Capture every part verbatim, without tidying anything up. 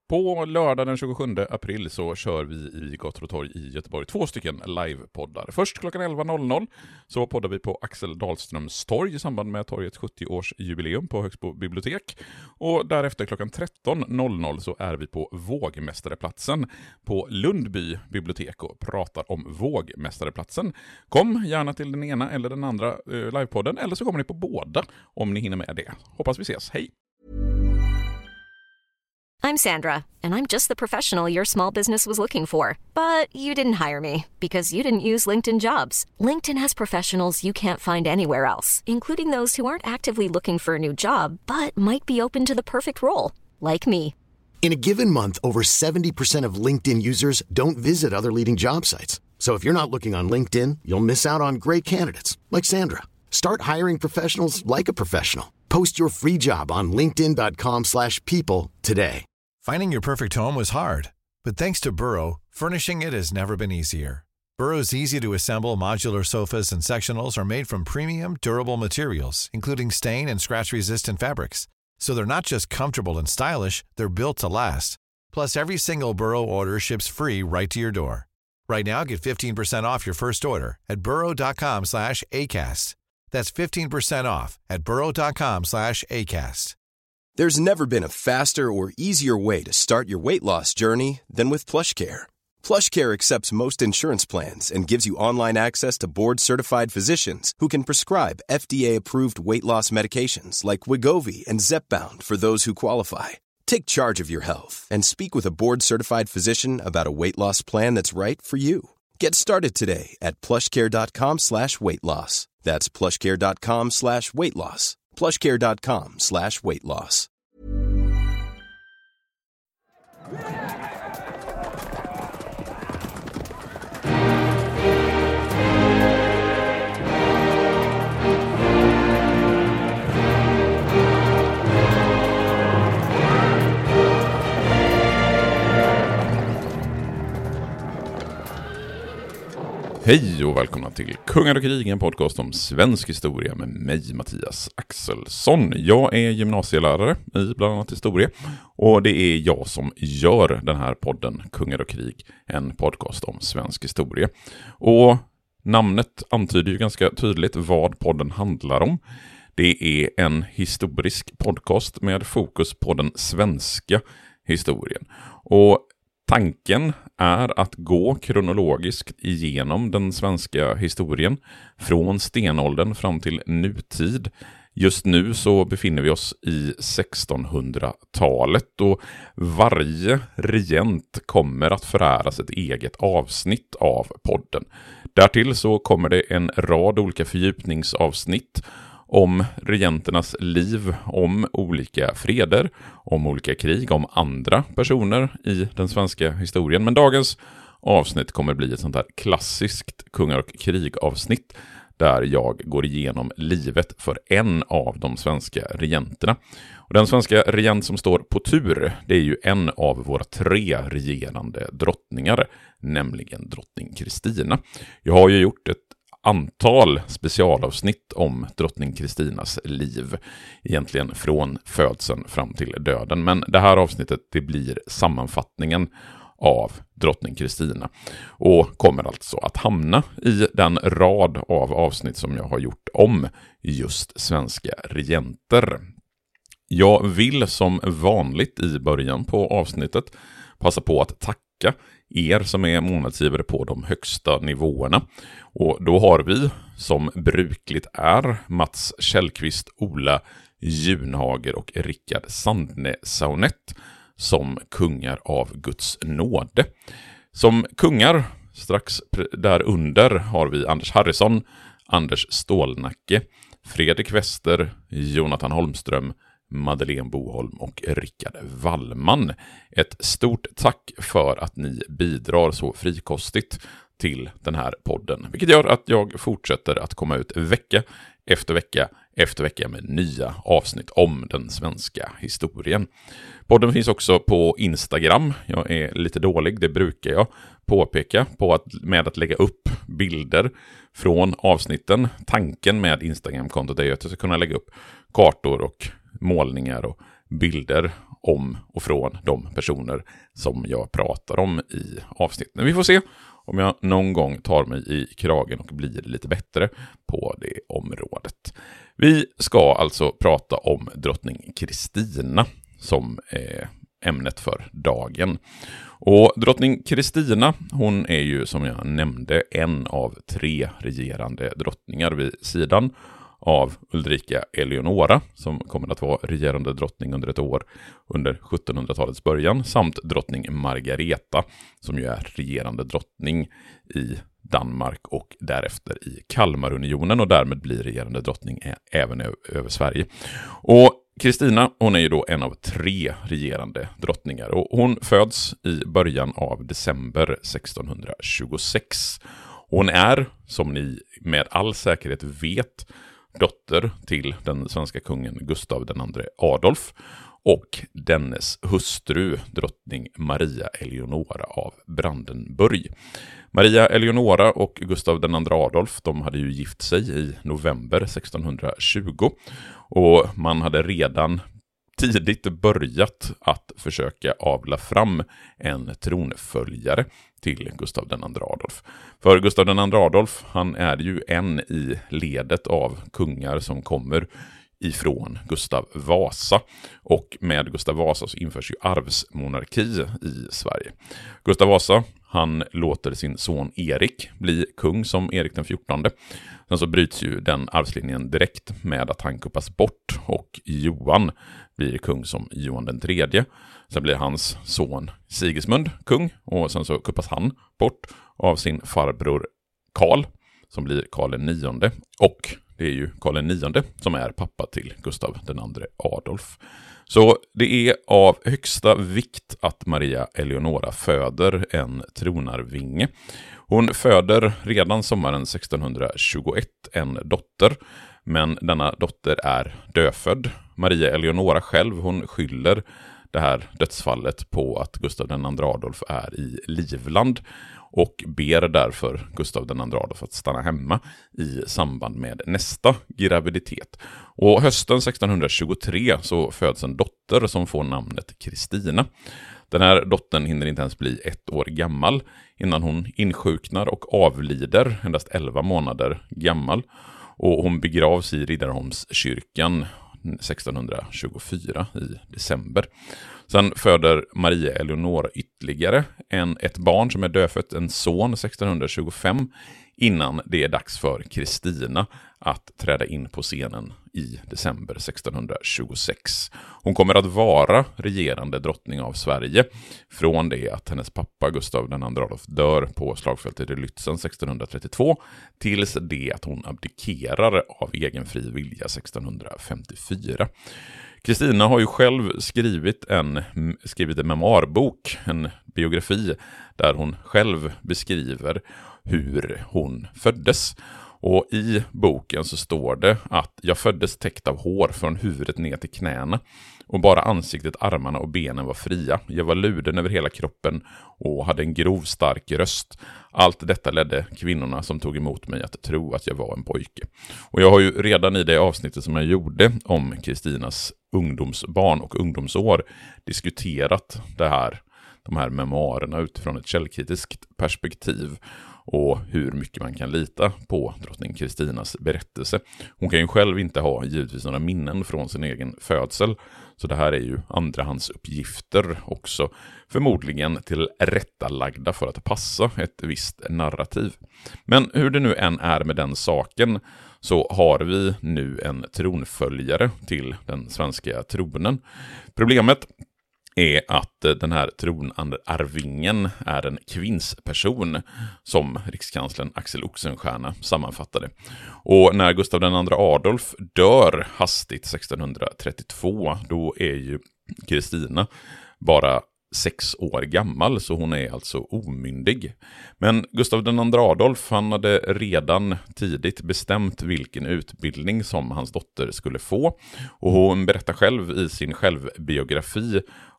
På lördag den tjugosjunde april så kör vi i Gator och torg i Göteborg två stycken livepoddar. Först klockan elva noll noll så poddar vi på Axel Dahlströms torg i samband med torgets sjuttio-årsjubileum på Högsbo bibliotek. Och därefter klockan tretton noll noll så är vi på Vågmästareplatsen på Lundby bibliotek och pratar om Vågmästareplatsen. Kom gärna till den ena eller den andra eh, livepodden, eller så kommer ni på båda om ni hinner med det. Hoppas vi ses. Hej! I'm Sandra, and I'm just the professional your small business was looking for. But you didn't hire me because you didn't use LinkedIn Jobs. LinkedIn has professionals you can't find anywhere else, including those who aren't actively looking for a new job, but might be open to the perfect role, like me. In a given month, over seventy percent of LinkedIn users don't visit other leading job sites. So if you're not looking on LinkedIn, you'll miss out on great candidates, like Sandra. Start hiring professionals like a professional. Post your free job on linkedin dot com slash people today. Finding your perfect home was hard, but thanks to Burrow, furnishing it has never been easier. Burrow's easy-to-assemble modular sofas and sectionals are made from premium, durable materials, including stain and scratch-resistant fabrics. So they're not just comfortable and stylish, they're built to last. Plus, every single Burrow order ships free right to your door. Right now, get fifteen percent off your first order at burrow dot com slash acast. That's fifteen percent off at burrow dot com slash acast. There's never been a faster or easier way to start your weight loss journey than with PlushCare. PlushCare accepts most insurance plans and gives you online access to board-certified physicians who can prescribe F D A-approved weight loss medications like Wegovy and Zepbound for those who qualify. Take charge of your health and speak with a board-certified physician about a weight loss plan that's right for you. Get started today at plushcare dot com slash weight loss. That's plushcare dot com slash weight loss. plushcare dot com slash weight loss. Hej och välkomna till Kungar och krig, en podcast om svensk historia med mig, Mattias Axelsson. Jag är gymnasielärare i bland annat historia, och det är jag som gör den här podden Kungar och krig, en podcast om svensk historia. Och namnet antyder ju ganska tydligt vad podden handlar om. Det är en historisk podcast med fokus på den svenska historien. Och tanken är att gå kronologiskt igenom den svenska historien från stenåldern fram till nutid. Just nu så befinner vi oss i sextonhundratalet och varje regent kommer att föräras ett eget avsnitt av podden. Därtill så kommer det en rad olika fördjupningsavsnitt om regenternas liv, om olika freder, om olika krig, om andra personer i den svenska historien. Men dagens avsnitt kommer bli ett sånt här klassiskt kungar- och krigavsnitt där jag går igenom livet för en av de svenska regenterna. Och den svenska regent som står på tur, det är ju en av våra tre regerande drottningar, nämligen drottning Kristina. Jag har ju gjort ett antal specialavsnitt om drottning Kristinas liv, egentligen från födseln fram till döden. Men det här avsnittet, det blir sammanfattningen av drottning Kristina och kommer alltså att hamna i den rad av avsnitt som jag har gjort om just svenska regenter. Jag vill som vanligt i början på avsnittet passa på att tacka er som är månadsgivare på de högsta nivåerna. Och då har vi, som brukligt är, Mats Källqvist, Ola Junhager och Rickard Sandne-Saunett som kungar av Guds nåde. Som kungar, strax där under, har vi Anders Harrison, Anders Stålnacke, Fredrik Wester, Jonathan Holmström, Madeleine Boholm och Rickard Wallman. Ett stort tack för att ni bidrar så frikostigt till den här podden, vilket gör att jag fortsätter att komma ut vecka efter vecka efter vecka med nya avsnitt om den svenska historien. Podden finns också på Instagram. Jag är lite dålig, det brukar jag påpeka, på att, med att lägga upp bilder från avsnitten. Tanken med Instagram-kontot är ju att jag ska kunna lägga upp kartor och målningar och bilder om och från de personer som jag pratar om i avsnitten. Vi får se om jag någon gång tar mig i kragen och blir lite bättre på det området. Vi ska alltså prata om drottning Kristina som är ämnet för dagen. Och drottning Kristina, hon är ju som jag nämnde en av tre regerande drottningar vid sidan av Ulrika Eleonora som kommer att vara regerande drottning under ett år under sjuttonhundratalets början, samt drottning Margareta som ju är regerande drottning i Danmark och därefter i Kalmarunionen och därmed blir regerande drottning även över Sverige. Och Kristina, hon är ju då en av tre regerande drottningar och hon föds i början av december sextonhundratjugosex. Hon är, som ni med all säkerhet vet, dotter till den svenska kungen Gustav den andre Adolf och dennes hustru drottning Maria Eleonora av Brandenburg. Maria Eleonora och Gustav den andre Adolf, de hade ju gift sig i november sextonhundratjugo och man hade redan tidigt börjat att försöka avla fram en tronföljare till Gustav den andre Adolf. För Gustav den andre Adolf, han är ju en i ledet av kungar som kommer ifrån Gustav Vasa. Och med Gustav Vasa så införs ju arvsmonarki i Sverige. Gustav Vasa, han låter sin son Erik bli kung som Erik den fjortonde. Sen så bryts ju den arvslinjen direkt med att han kuppas bort och Johan blir kung som Johan den tredje. Sen blir hans son Sigismund kung och sen så kuppas han bort av sin farbror Karl som blir Karl den nionde. Och det är ju Karl den nionde som är pappa till Gustav den andre Adolf. Så det är av högsta vikt att Maria Eleonora föder en tronarvinge. Hon föder redan sommaren sextonhundratjugoett en dotter, men denna dotter är dödfödd. Maria Eleonora själv, hon skyller det här dödsfallet på att Gustav den andre Adolf är i Livland och ber därför Gustav den andre Adolf att stanna hemma i samband med nästa graviditet. Och hösten sextonhundratjugotre så föds en dotter som får namnet Kristina. Den här dottern hinner inte ens bli ett år gammal innan hon insjuknar och avlider endast elva månader gammal. Och hon begravs i Riddarholmskyrkan sextonhundratjugofyra i december. Sen föder Maria Eleonora ytterligare en, ett barn som är dödfött, en son sextonhundratjugofem, innan det är dags för Kristina att träda in på scenen i december sextonhundratjugosex. Hon kommer att vara regerande drottning av Sverige från det att hennes pappa Gustav den andre Adolf dör på slagfältet i Lützen sextonhundratrettiotvå tills det att hon abdikerar av egen fri vilja sextonhundrafemtiofyra. Kristina har ju själv skrivit en, skrivit en memoarbok, en biografi, där hon själv beskriver hur hon föddes. Och i boken så står det att jag föddes täckt av hår från huvudet ner till knäna och bara ansiktet, armarna och benen var fria. Jag var luden över hela kroppen och hade en grov stark röst. Allt detta ledde kvinnorna som tog emot mig att tro att jag var en pojke. Och jag har ju redan i det avsnittet som jag gjorde om Kristinas ungdomsbarn och ungdomsår diskuterat det här, de här memoarerna utifrån ett källkritiskt perspektiv och hur mycket man kan lita på drottning Kristinas berättelse. Hon kan ju själv inte ha givetvis några minnen från sin egen födsel, så det här är ju andrahandsuppgifter också, förmodligen till rättalagda för att passa ett visst narrativ. Men hur det nu än är med den saken så har vi nu en tronföljare till den svenska tronen. Problemet är att den här tronarvingen är en kvinnsperson, som rikskanslern Axel Oxenstierna sammanfattade. Och när Gustav den andre Adolf dör hastigt sextonhundratrettiotvå, då är ju Kristina bara sex år gammal, så hon är alltså omyndig. Men Gustav den andre Adolf, han hade redan tidigt bestämt vilken utbildning som hans dotter skulle få. Och hon berättar själv i sin självbiografi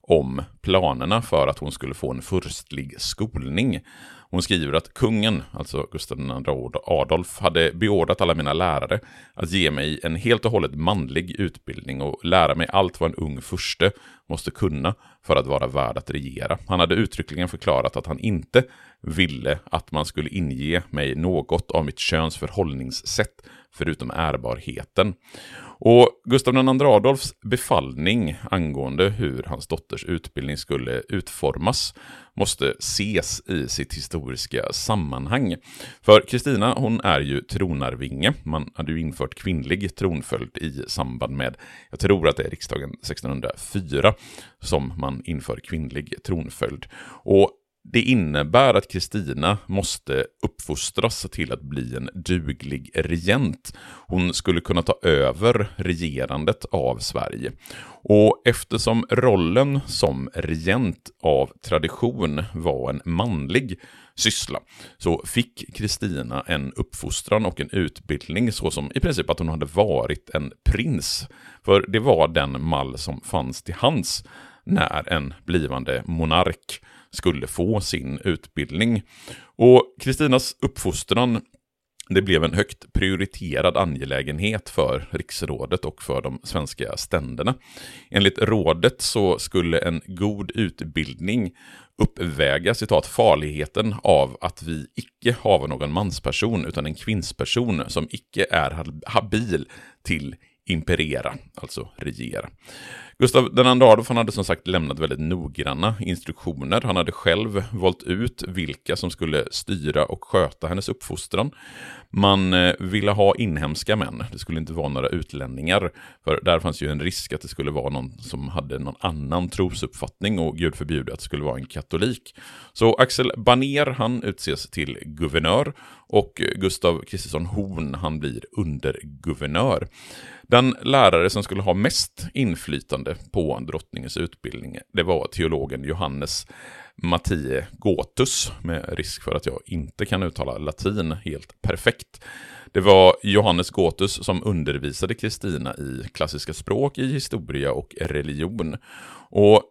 om planerna för att hon skulle få en furstlig skolning. Hon skriver att kungen, alltså Gustav den andre Adolf, hade beordrat alla mina lärare att ge mig en helt och hållet manlig utbildning och lära mig allt vad en ung furste måste kunna för att vara värd att regera. Han hade uttryckligen förklarat att han inte ville att man skulle inge mig något av mitt köns förhållningssätt förutom ärbarheten. Och Gustav den andre Adolfs befallning angående hur hans dotters utbildning skulle utformas måste ses i sitt historiska sammanhang. För Kristina, hon är ju tronarvinge. Man hade ju infört kvinnlig tronföljd i samband med, jag tror att det är riksdagen sextonhundrafyra som man inför kvinnlig tronföljd. Och det innebär att Kristina måste uppfostras till att bli en duglig regent. Hon skulle kunna ta över regerandet av Sverige. Och eftersom rollen som regent av tradition var en manlig syssla så fick Kristina en uppfostran och en utbildning så som i princip att hon hade varit en prins. För det var den mall som fanns till hands när en blivande monark skulle få sin utbildning. Och Kristinas uppfostran, det blev en högt prioriterad angelägenhet för riksrådet och för de svenska ständerna. Enligt rådet så skulle en god utbildning uppväga, citat, farligheten av att vi icke har någon mansperson utan en kvinnsperson som icke är habil till imperera, alltså regera. Gustav den andre Adolf, han hade som sagt lämnat väldigt noggranna instruktioner. Han hade själv valt ut vilka som skulle styra och sköta hennes uppfostran. Man ville ha inhemska män. Det skulle inte vara några utlänningar. För där fanns ju en risk att det skulle vara någon som hade någon annan trosuppfattning och Gud förbjude att det skulle vara en katolik. Så Axel Baner, han utses till guvernör och Gustav Kristersson Horn, han blir underguvernör. Den lärare som skulle ha mest inflytande på drottningens utbildning, det var teologen Johannes Matthie Gothus, med risk för att jag inte kan uttala latin helt perfekt. Det var Johannes Gothus som undervisade Kristina i klassiska språk, i historia och religion. Och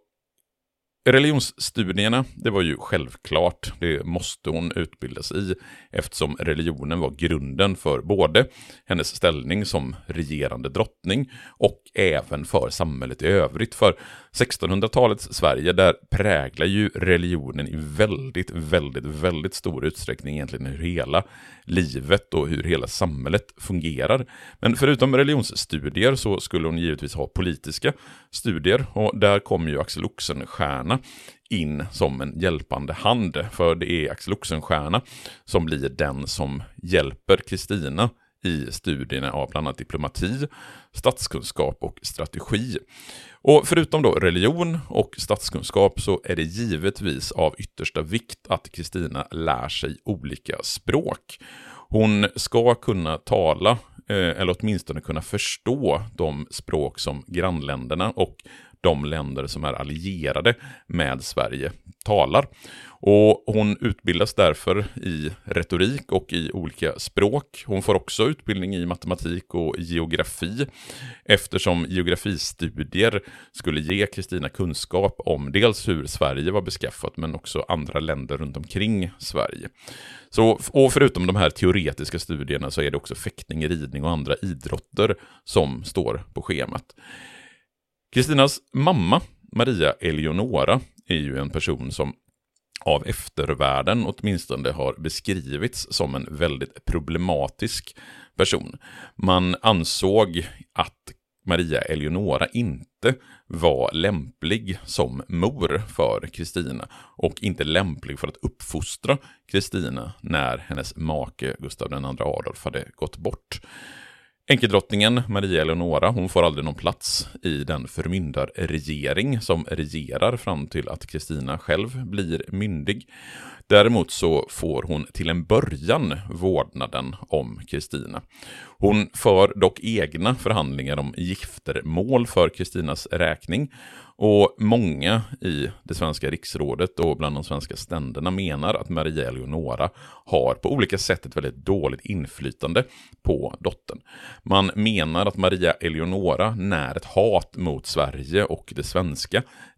religionsstudierna, det var ju självklart, det måste hon utbildas i eftersom religionen var grunden för både hennes ställning som regerande drottning och även för samhället i övrigt. För sextonhundratalets Sverige, där präglar ju religionen i väldigt, väldigt, väldigt stor utsträckning egentligen hur hela livet och hur hela samhället fungerar. Men förutom religionsstudier så skulle hon givetvis ha politiska studier och där kom ju Axel Oxenstierna in som en hjälpande hand, för det är Axel Oxenstierna som blir den som hjälper Kristina i studierna av bland annat diplomati, statskunskap och strategi. Och förutom då religion och statskunskap så är det givetvis av yttersta vikt att Kristina lär sig olika språk. Hon ska kunna tala eller åtminstone kunna förstå de språk som grannländerna och de länder som är allierade med Sverige talar. Och hon utbildas därför i retorik och i olika språk. Hon får också utbildning i matematik och geografi eftersom geografistudier skulle ge Kristina kunskap om dels hur Sverige var beskaffat men också andra länder runt omkring Sverige. Så, och förutom de här teoretiska studierna så är det också fäktning, ridning och andra idrotter som står på schemat. Kristinas mamma, Maria Eleonora, är ju en person som av eftervärlden åtminstone har beskrivits som en väldigt problematisk person. Man ansåg att Maria Eleonora inte var lämplig som mor för Kristina och inte lämplig för att uppfostra Kristina när hennes make Gustav den andre Adolf hade gått bort. Enkedrottningen Maria Eleonora, hon får aldrig någon plats i den förmyndarregering som regerar fram till att Kristina själv blir myndig. Däremot så får hon till en början vårdnaden om Kristina. Hon för dock egna förhandlingar om giftermål för Kristinas räkning. Och många i det svenska riksrådet och bland de svenska ständerna menar att Maria Eleonora har på olika sätt ett väldigt dåligt inflytande på dottern. Man menar att Maria Eleonora när ett hat mot Sverige och det svenska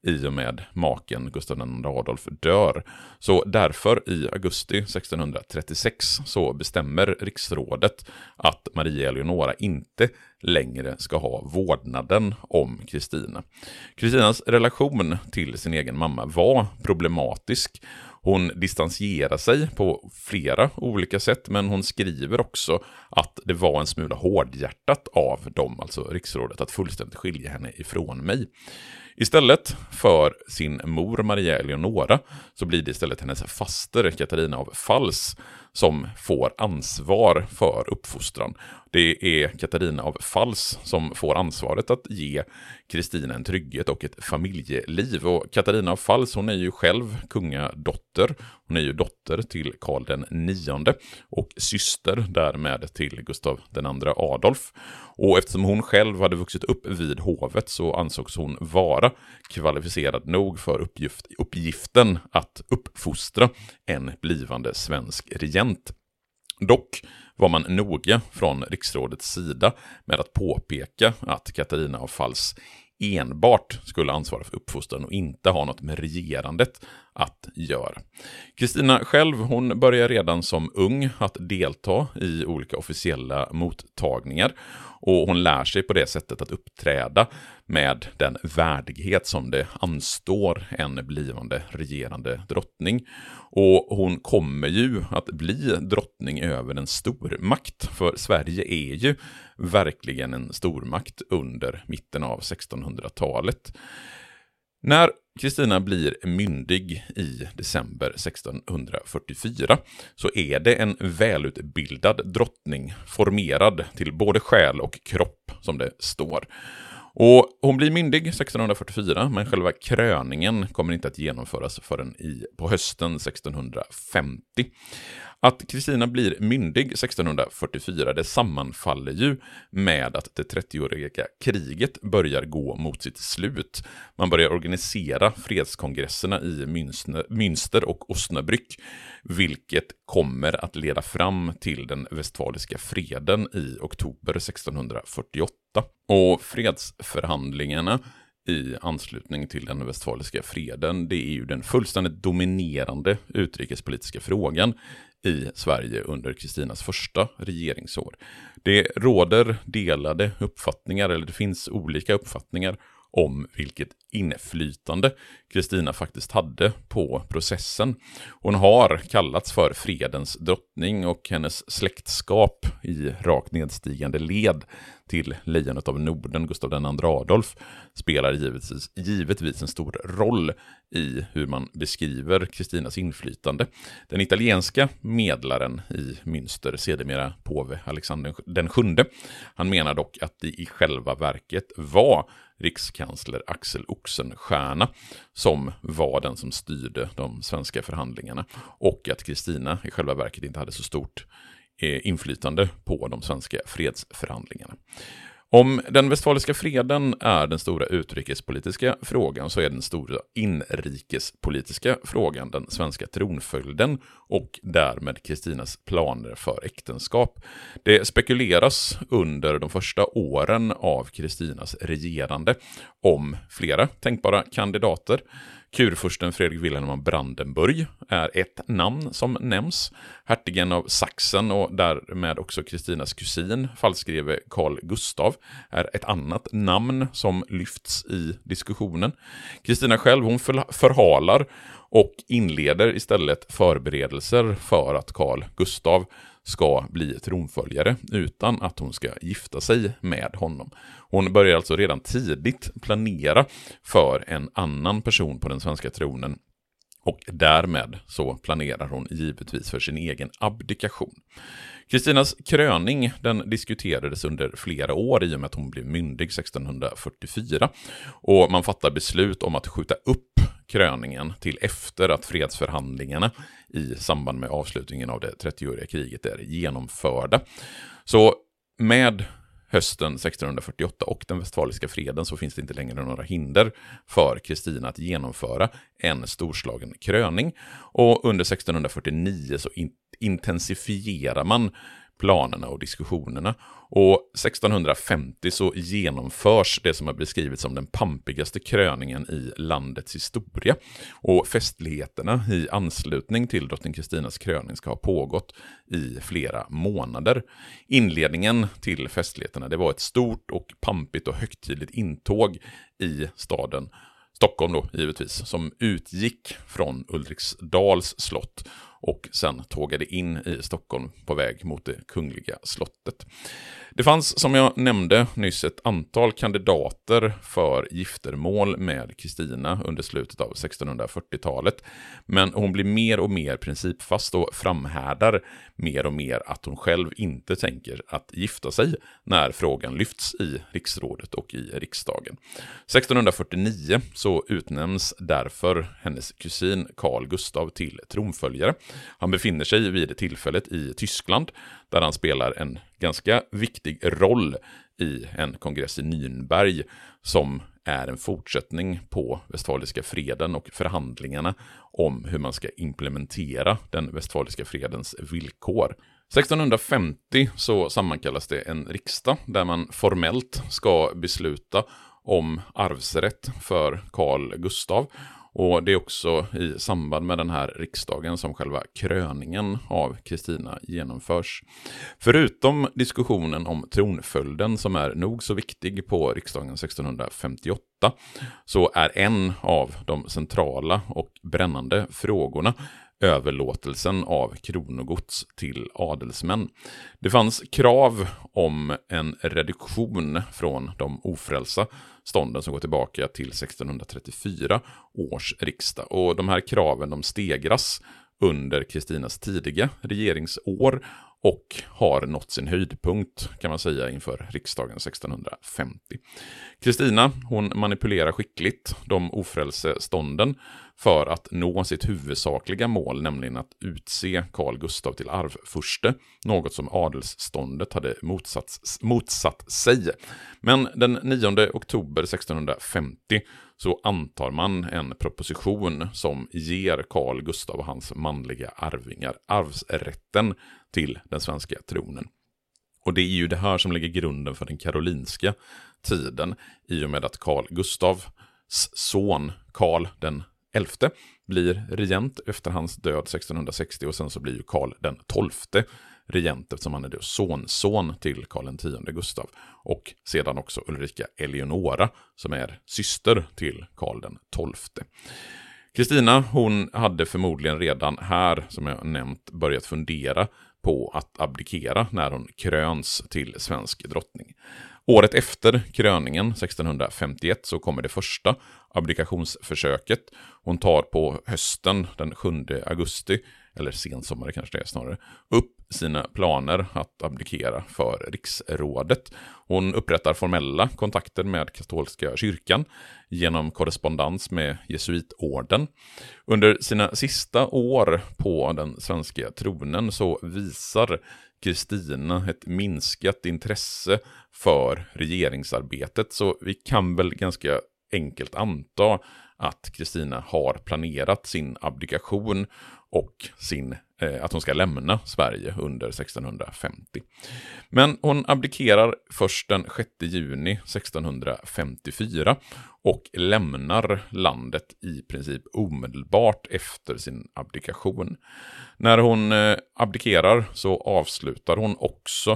i och med maken Gustav den andre Adolf dör. Så därför i augusti sextonhundratrettiosex så bestämmer riksrådet att Maria Eleonora inte längre ska ha vårdnaden om Kristina. Kristinas relation till sin egen mamma var problematisk. Hon distanserar sig på flera olika sätt, men hon skriver också att det var en smula hårdhjärtat av dem, alltså riksrådet, att fullständigt skilja henne ifrån mig. Istället för sin mor Maria Eleonora så blir det istället hennes faster Katarina av Pfalz som får ansvar för uppfostran. Det är Katarina av Pfalz som får ansvaret att ge Kristina en trygghet och ett familjeliv. Och Katarina av Pfalz, hon är ju själv kungadotter. Hon är ju dotter till Karl den nionde och syster därmed till Gustav den andre Adolf. Och eftersom hon själv hade vuxit upp vid hovet så ansågs hon vara kvalificerad nog för uppgift, uppgiften att uppfostra en blivande svensk regent. Dock var man noga från riksrådets sida med att påpeka att Katarina av Pfalz enbart skulle ansvara för uppfostran och inte ha något med regerandet att göra. Kristina själv, hon börjar redan som ung att delta i olika officiella mottagningar och hon lär sig på det sättet att uppträda med den värdighet som det anstår en blivande regerande drottning. Och hon kommer ju att bli drottning över en stormakt, för Sverige är ju verkligen en stormakt under mitten av sextonhundratalet. När Kristina blir myndig i december sextonhundrafyrtiofyra så är det en välutbildad drottning, formerad till både själ och kropp som det står. Och hon blir myndig sextonhundrafyrtiofyra, men själva kröningen kommer inte att genomföras förrän i, på hösten sextonhundrafemtio. Att Kristina blir myndig sextonhundrafyrtiofyra, det sammanfaller ju med att det trettioåriga kriget börjar gå mot sitt slut. Man börjar organisera fredskongresserna i Münster och Osnabrück, vilket kommer att leda fram till den Westfaliska freden i oktober sextonhundrafyrtioåtta. Och fredsförhandlingarna i anslutning till den Westfaliska freden, det är ju den fullständigt dominerande utrikespolitiska frågan i Sverige under Kristinas första regeringsår. Det råder delade uppfattningar, eller det finns olika uppfattningar om vilket inflytande Kristina faktiskt hade på processen. Hon har kallats för fredens drottning och hennes släktskap i rakt nedstigande led till lejonet av Norden, Gustav den andre Adolf, spelar givetvis, givetvis en stor roll i hur man beskriver Kristinas inflytande. Den italienska medlaren i Münster, sedermera påve Alexander den sjunde, han menar dock att det i själva verket var rikskansler Axel Oxenstierna som var den som styrde de svenska förhandlingarna, och att Kristina i själva verket inte hade så stort eh, inflytande på de svenska fredsförhandlingarna. Om den Westfaliska freden är den stora utrikespolitiska frågan, så är den stora inrikespolitiska frågan den svenska tronföljden och därmed Kristinas planer för äktenskap. Det spekuleras under de första åren av Kristinas regerande om flera tänkbara kandidater. Kurfursten Fredrik Wilhelm av Brandenburg är ett namn som nämns. Hertigen av Sachsen och därmed också Kristinas kusin, falskgreve Carl Gustav, är ett annat namn som lyfts i diskussionen. Kristina själv, hon förhalar och inleder istället förberedelser för att Carl Gustav ska bli tronföljare utan att hon ska gifta sig med honom. Hon börjar alltså redan tidigt planera för en annan person på den svenska tronen, och därmed så planerar hon givetvis för sin egen abdikation. Kristinas kröning, den diskuterades under flera år i och med att hon blev myndig sextonhundrafyrtiofyra, och man fattar beslut om att skjuta upp kröningen till efter att fredsförhandlingarna i samband med avslutningen av det trettioåriga kriget är genomförda. Så med hösten sextonhundrafyrtioåtta och den Westfaliska freden så finns det inte längre några hinder för Kristina att genomföra en storslagen kröning, och under sextonhundrafyrtionio så in- intensifierar man planerna och diskussionerna. Och sextonhundrafemtio så genomförs det som har beskrivits som den pampigaste kröningen i landets historia. Och festligheterna i anslutning till drottning Kristinas kröning ska ha pågått i flera månader. Inledningen till festligheterna, det var ett stort och pampigt och högtidligt intåg i staden Stockholm då, givetvis, som utgick från Ulriksdals slott och sen tågade in i Stockholm på väg mot det kungliga slottet. Det fanns, som jag nämnde nyss, ett antal kandidater för giftermål med Kristina under slutet av sextonhundrafyrtiotalet, men hon blir mer och mer principfast och framhärdar mer och mer att hon själv inte tänker att gifta sig när frågan lyfts i riksrådet och i riksdagen. sextonhundrafyrtionio så utnämns därför hennes kusin Carl Gustaf till tronföljare. Han befinner sig vid tillfället i Tyskland där han spelar en ganska viktig roll i en kongress i Nürnberg som är en fortsättning på Westfaliska freden och förhandlingarna om hur man ska implementera den Westfaliska fredens villkor. sextonhundrafemtio så sammankallas det en riksdag där man formellt ska besluta om arvsrätt för Carl Gustaf. Och det är också i samband med den här riksdagen som själva kröningen av Kristina genomförs. Förutom diskussionen om tronföljden som är nog så viktig på riksdagen sextonhundrafemtioåtta så är en av de centrala och brännande frågorna överlåtelsen av kronogods till adelsmän. Det fanns krav om en reduktion från de ofrälsa stånden som går tillbaka till sextonhundratrettiofyra års riksdag. Och de här kraven de stegras under Kristinas tidiga regeringsår och har nått sin höjdpunkt kan man säga inför riksdagen sextonhundrafemtio. Kristina, hon manipulerar skickligt de ofrälse stånden för att nå sitt huvudsakliga mål, nämligen att utse Carl Gustaf till arvfurste, något som adelsståndet hade motsatt, motsatt sig. Men den nionde oktober sextonhundrafemtio så antar man en proposition som ger Carl Gustaf och hans manliga arvingar arvsrätten till den svenska tronen. Och det är ju det här som lägger grunden för den karolinska tiden i och med att Carl Gustavs son Karl den elfte blir regent efter hans död sextonhundrasextio och sen så blir ju Karl den tolfte regent eftersom han är då sonson till Karl den tionde Gustav och sedan också Ulrika Eleonora som är syster till Karl den tolfte. Kristina, hon hade förmodligen redan här, som jag nämnt, börjat fundera på att abdikera när hon kröns till svensk drottning. Året efter kröningen sextonhundrafemtioett så kommer det första abdikationsförsöket. Hon tar på hösten den sjunde augusti, eller sensommar kanske det är snarare, upp sina planer att abdikera för riksrådet. Hon upprättar formella kontakter med katolska kyrkan genom korrespondens med jesuitorden. Under sina sista år på den svenska tronen så visar Kristina ett minskat intresse för regeringsarbetet, så vi kan väl ganska enkelt anta att Kristina har planerat sin abdikation och sin, eh, att hon ska lämna Sverige under sextonhundrafemtio. Men hon abdikerar först den sjätte juni sextonhundrafemtiofyra och lämnar landet i princip omedelbart efter sin abdikation. När hon eh, abdikerar så avslutar hon också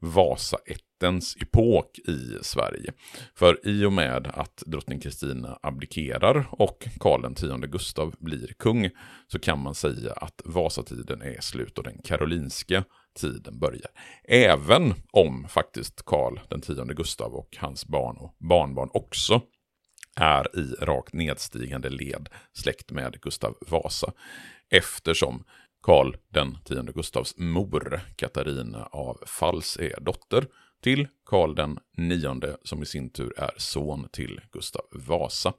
Vasaättens epok i Sverige. För i och med att drottning Kristina abdikerar och Karl den tionde Gustav blir kung så kan man säga att Vasatiden är slut och den karolinska tiden börjar. Även om faktiskt Karl den tionde Gustav och hans barn och barnbarn också är i rakt nedstigande led släkt med Gustav Vasa, eftersom Karl den tionde Gustavs mor Katarina av Fals är dotter till Karl den nionde som i sin tur är son till Gustav Vasa.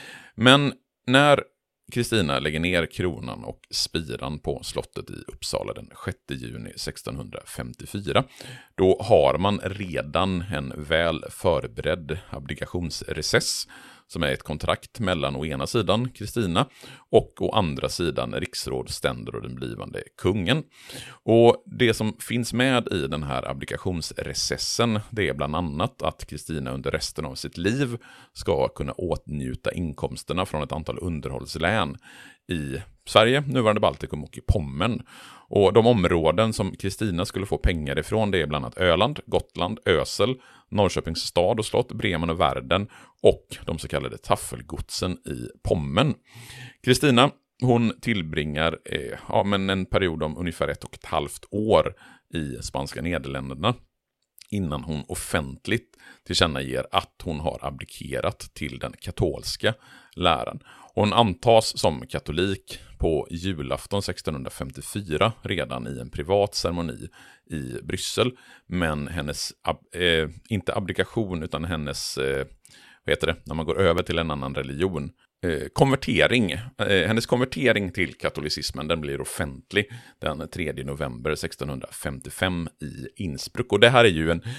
Men när Kristina lägger ner kronan och spiran på slottet i Uppsala den sjätte juni sextonhundrafemtiofyra, då har man redan en väl förberedd abdikationsrecess som är ett kontrakt mellan å ena sidan Kristina och å andra sidan riksråd, ständer och den blivande kungen. Och det som finns med i den här abdikationsrecessen, det är bland annat att Kristina under resten av sitt liv ska kunna åtnjuta inkomsterna från ett antal underhållslän i Sverige, nuvarande Baltikum och i Pommern. Och de områden som Kristina skulle få pengar ifrån, det är bland annat Öland, Gotland, Ösel, Norrköpings stad och slott, Bremen och Värden och de så kallade taffelgodsen i Pommern. Kristina, hon tillbringar eh, ja, men en period om ungefär ett och ett halvt år i Spanska Nederländerna innan hon offentligt tillkännager att hon har abdikerat till den katolska läran. Hon antas som katolik på julafton sextonhundrafemtiofyra redan i en privat ceremoni i Bryssel, men hennes, eh, inte abdikation utan hennes, eh, vad heter det, när man går över till en annan religion, eh, konvertering, eh, hennes konvertering till katolicismen, den blir offentlig den tredje november sextonhundrafemtiofem i Innsbruck. Och det här är ju en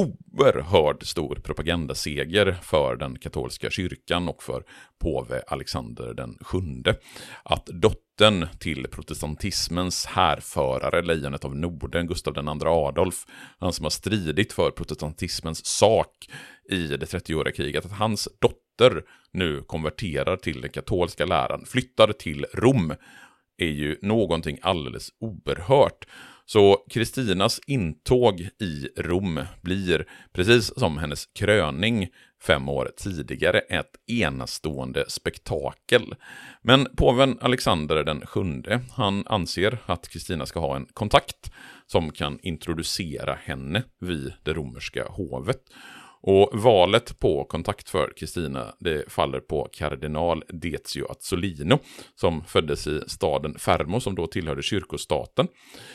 oerhört stor propagandaseger för den katolska kyrkan och för påve Alexander den sjunde. Att dottern till protestantismens härförare, lejonet av Norden, Gustav den andra Adolf, han som har stridit för protestantismens sak i det trettioåriga kriget, att hans dotter nu konverterar till den katolska läran, flyttar till Rom, är ju någonting alldeles oerhört. Så Kristinas intåg i Rom blir, precis som hennes kröning fem år tidigare, ett enastående spektakel. Men påven Alexander den sjunde, han anser att Kristina ska ha en kontakt som kan introducera henne vid det romerska hovet. Och valet på kontakt för Kristina, det faller på kardinal Dezio Azzolino, som föddes i staden Fermo, som då tillhörde kyrkostaten.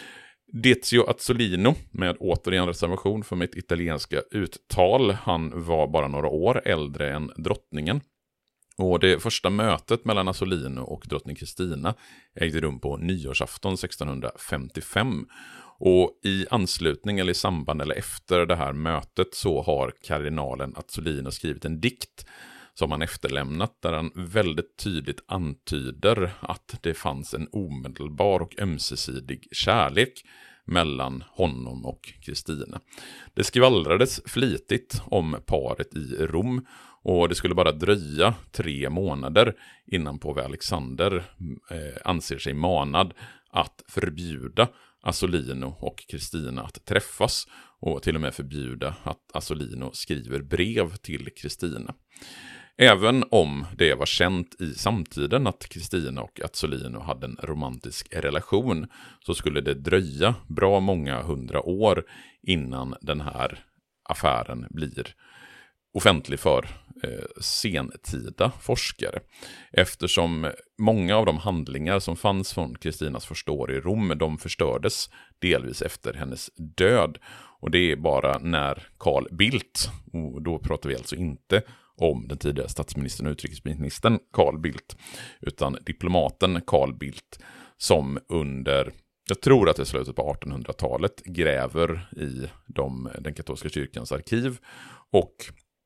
Dezio Azzolino, med återigen reservation för mitt italienska uttal, han var bara några år äldre än drottningen. Och det första mötet mellan Azzolino och drottning Kristina ägde rum på nyårsafton sextonhundrafemtiofem. Och i anslutning eller i samband eller efter det här mötet så har kardinalen Azzolino skrivit en dikt som han efterlämnat, där han väldigt tydligt antyder att det fanns en omedelbar och ömsesidig kärlek mellan honom och Kristina. Det skvallrades flitigt om paret i Rom, och det skulle bara dröja tre månader innan påve Alexander eh, anser sig manad att förbjuda Azzolino och Kristina att träffas, och till och med förbjuda att Azzolino skriver brev till Kristina. Även om det var känt i samtiden att Kristina och Azzolino hade en romantisk relation, så skulle det dröja bra många hundra år innan den här affären blir offentlig för eh, sentida forskare. Eftersom många av de handlingar som fanns från Kristinas första år i Rom, de förstördes delvis efter hennes död. Och det är bara när Carl Bildt, och då pratar vi alltså inte om den tidigare statsministern och utrikesministern Carl Bildt, utan diplomaten Carl Bildt, som under, jag tror att det är slutet på artonhundratalet, gräver i de, den katolska kyrkans arkiv och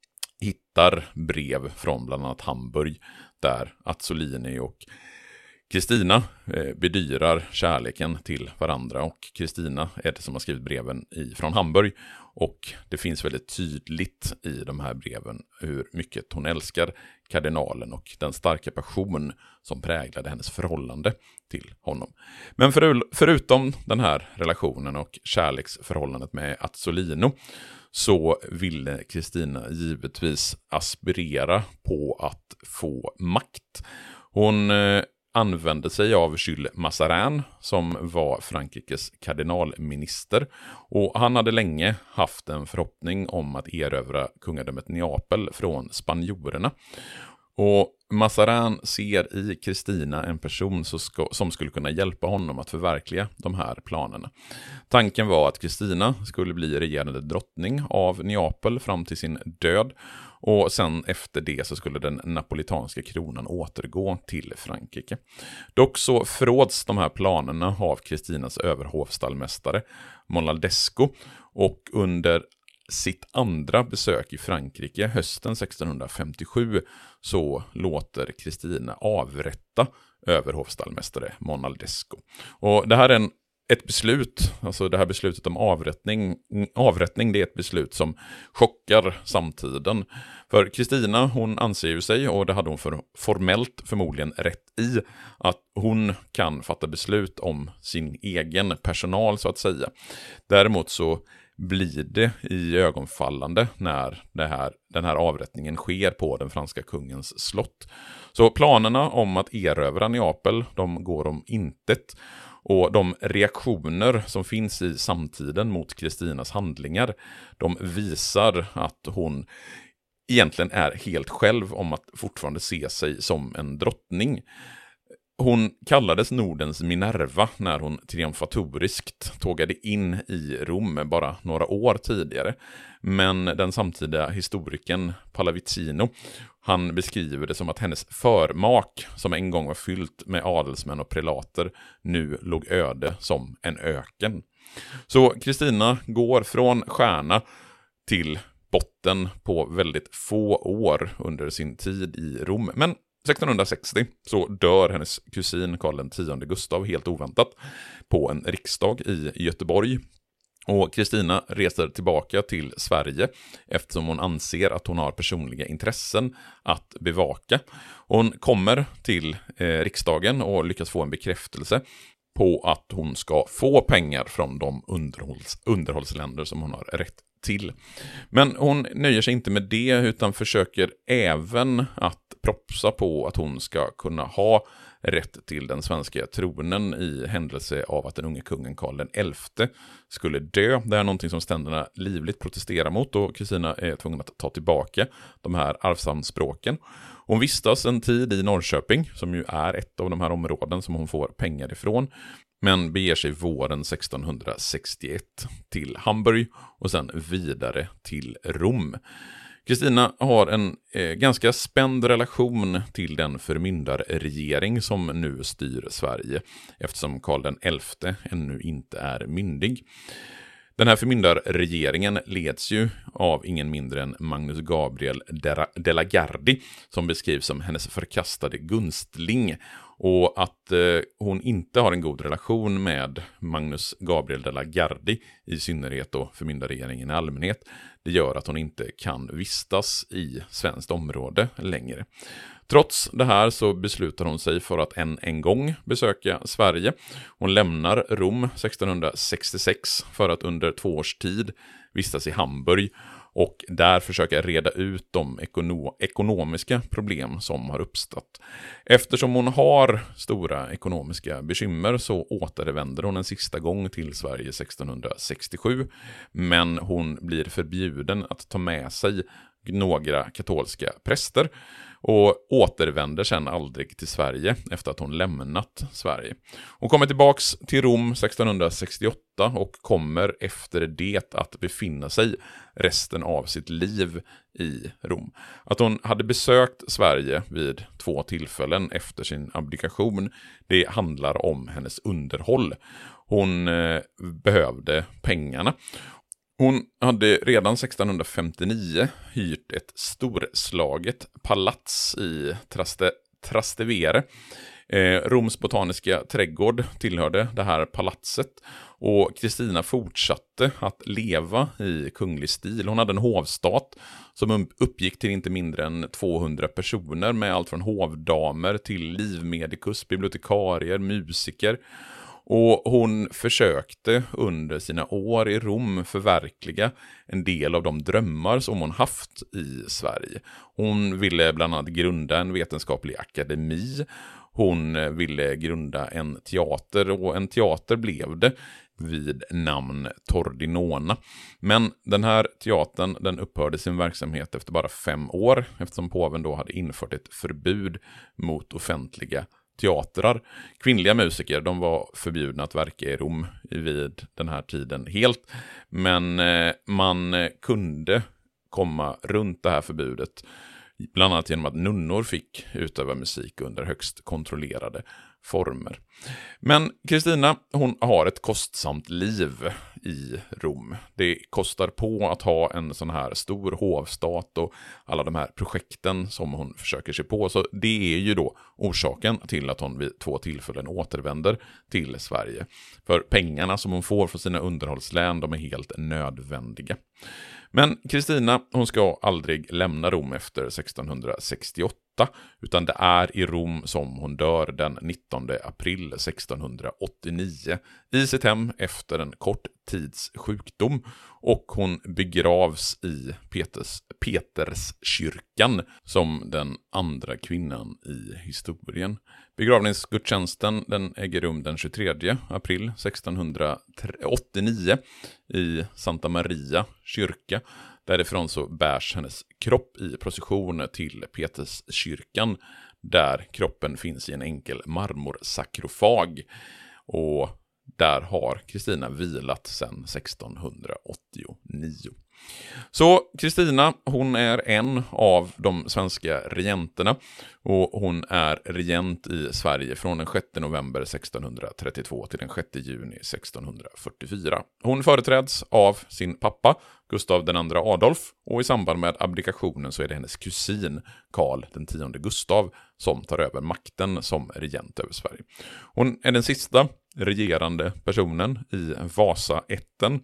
hittar brev från bland annat Hamburg, där Azzolini och Kristina eh, bedyrar kärleken till varandra, och Kristina är det som har skrivit breven i, från Hamburg, och det finns väldigt tydligt i de här breven hur mycket hon älskar kardinalen och den starka passion som präglade hennes förhållande till honom. Men för, förutom den här relationen och kärleksförhållandet med Azzolino, så ville Kristina givetvis aspirera på att få makt. Hon eh, använde sig av Jules Mazarin, som var Frankrikes kardinalminister, och han hade länge haft en förhoppning om att erövra kungadömet Neapel från spanjorerna. Och Mazarin ser i Kristina en person som, ska, som skulle kunna hjälpa honom att förverkliga de här planerna. Tanken var att Kristina skulle bli regerande drottning av Neapel fram till sin död, och sen efter det så skulle den napolitanska kronan återgå till Frankrike. Dock så förråds de här planerna av Kristinas överhovstallmästare Monaldesco, och under sitt andra besök i Frankrike hösten sextonhundrafemtiosju så låter Kristina avrätta överhovstallmästare Monaldesco. Och det här är en Ett beslut, alltså det här beslutet om avrättning, avrättning, det är ett beslut som chockar samtiden. För Kristina, hon anser ju sig, och det hade hon för, formellt förmodligen rätt i, att hon kan fatta beslut om sin egen personal så att säga. Däremot så blir det i ögonfallande när det här, den här avrättningen sker på den franska kungens slott. Så planerna om att erövra Neapel, de går om intet. Och de reaktioner som finns i samtiden mot Kristinas handlingar, de visar att hon egentligen är helt själv om att fortfarande se sig som en drottning. Hon kallades Nordens Minerva när hon triumfatoriskt tågade in i Rom bara några år tidigare. Men den samtida historikern Pallavicino, han beskriver det som att hennes förmak, som en gång var fyllt med adelsmän och prelater, nu låg öde som en öken. Så Kristina går från stjärna till botten på väldigt få år under sin tid i Rom. Men sextonhundrasextio så dör hennes kusin Karl den tionde Gustav helt oväntat på en riksdag i Göteborg. Och Kristina reser tillbaka till Sverige eftersom hon anser att hon har personliga intressen att bevaka. Hon kommer till eh, riksdagen och lyckas få en bekräftelse på att hon ska få pengar från de underhålls, underhållsländer som hon har rätt till. Men hon nöjer sig inte med det utan försöker även att propsa på att hon ska kunna ha rätt till den svenska tronen i händelse av att den unge kungen Karl den elfte skulle dö. Det är någonting som ständerna livligt protesterar mot, och Kristina är tvungen att ta tillbaka de här arvsanspråken. Hon vistas en tid i Norrköping, som ju är ett av de här områden som hon får pengar ifrån, men beger sig våren sextonhundrasextioett till Hamburg och sen vidare till Rom. Kristina har en eh, ganska spänd relation till den förmyndarregering som nu styr Sverige, eftersom Karl den elfte ännu inte är myndig. Den här förmyndarregeringen leds ju av ingen mindre än Magnus Gabriel de la Gardie, som beskrivs som hennes förkastade gunstling. Och att eh, hon inte har en god relation med Magnus Gabriel de la Gardie, i synnerhet och förmyndarregeringen i allmänhet, det gör att hon inte kan vistas i svenskt område längre. Trots det här så beslutar hon sig för att en, en gång besöka Sverige. Hon lämnar Rom sextonhundrasextiosex för att under två års tid vistas i Hamburg och där försöka reda ut de ekono- ekonomiska problem som har uppstått. Eftersom hon har stora ekonomiska bekymmer så återvänder hon en sista gång till Sverige sextonhundrasextiosju, men hon blir förbjuden att ta med sig några katolska präster och återvänder sedan aldrig till Sverige efter att hon lämnat Sverige. Hon kommer tillbaks till Rom sextonhundrasextioåtta och kommer efter det att befinna sig resten av sitt liv i Rom. Att hon hade besökt Sverige vid två tillfällen efter sin abdikation, det handlar om hennes underhåll. Hon eh, behövde pengarna. Hon hade redan sextonhundrafemtionio hyrt ett storslaget palats i Traste, Trastevere. Eh, Roms botaniska trädgård tillhörde det här palatset, och Kristina fortsatte att leva i kunglig stil. Hon hade en hovstat som uppgick till inte mindre än tvåhundra personer med allt från hovdamer till livmedikus, bibliotekarier, musiker. Och hon försökte under sina år i Rom förverkliga en del av de drömmar som hon haft i Sverige. Hon ville bland annat grunda en vetenskaplig akademi. Hon ville grunda en teater, och en teater blev det vid namn Tordinona. Men den här teatern, den upphörde sin verksamhet efter bara fem år eftersom påven då hade infört ett förbud mot offentliga teatrar. Kvinnliga musiker, de var förbjudna att verka i Rom vid den här tiden helt. Men eh, man kunde komma runt det här förbudet bland annat genom att nunnor fick utöva musik under högst kontrollerade former. Men Kristina, hon har ett kostsamt liv i Rom. Det kostar på att ha en sån här stor hovstat och alla de här projekten som hon försöker sig på. Så det är ju då orsaken till att hon vid två tillfällen återvänder till Sverige. För pengarna som hon får för sina underhållslän, de är helt nödvändiga. Men Kristina, hon ska aldrig lämna Rom efter sextonhundrasextioåtta, utan det är i Rom som hon dör den nittonde april sextonhundraåttionio i sitt hem efter en kort tids sjukdom, och hon begravs i Peters, Peterskyrkan som den andra kvinnan i historien. Begravningsgudstjänsten den äger rum den tjugotredje april sextonhundraåttionio i Santa Maria kyrka. Därifrån så bärs hennes kropp i procession till Peterskyrkan, där kroppen finns i en enkel marmorsarkofag, och där har Kristina vilat sedan sextonhundraåttionio. Så Kristina, hon är en av de svenska regenterna, och hon är regent i Sverige från den sjätte november sextonhundratrettiotvå till den sjätte juni sextonhundrafyrtiofyra. Hon företräds av sin pappa Gustav den andra Adolf, och i samband med abdikationen så är det hennes kusin Karl den tionde Gustav som tar över makten som regent över Sverige. Hon är den sista regerande personen i Vasaätten,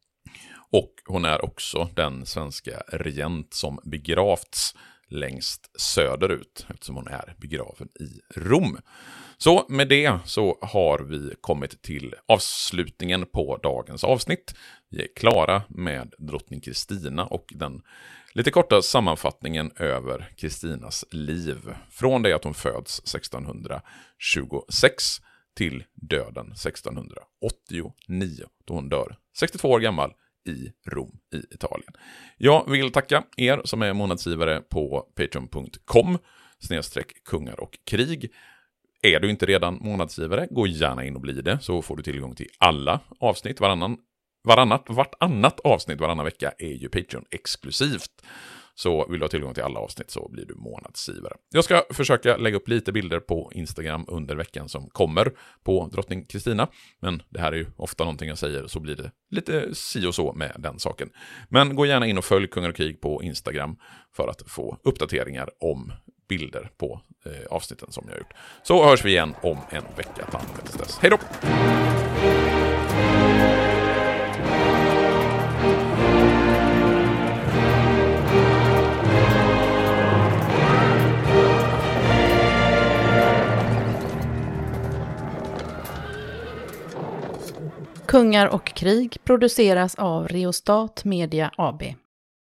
och hon är också den svenska regent som begravts längst söderut, eftersom hon är begraven i Rom. Så med det så har vi kommit till avslutningen på dagens avsnitt. Vi är klara med drottning Kristina och den lite korta sammanfattningen över Kristinas liv från det att hon föds sextonhundratjugosex till döden sextonhundraåttionio, då hon dör sextiotvå år gammal i Rom i Italien. Jag vill tacka er som är månadsgivare på patreon punkt com snedstreck kungar och krig. Är du inte redan månadsgivare, gå gärna in och bli det, så får du tillgång till alla avsnitt. Varannan, varannat, vartannat avsnitt varannan vecka är ju Patreon exklusivt. Så vill du ha tillgång till alla avsnitt så blir du månadsgivare. Jag ska försöka lägga upp lite bilder på Instagram under veckan som kommer på drottning Kristina. Men det här är ju ofta någonting jag säger, så blir det lite si och så med den saken. Men gå gärna in och följ Kungar och krig på Instagram för att få uppdateringar om bilder på eh, avsnitten som jag har gjort. Så hörs vi igen om en vecka. Ta hand om tills dess. Hej då! Kungar och krig produceras av Reostat Media A B.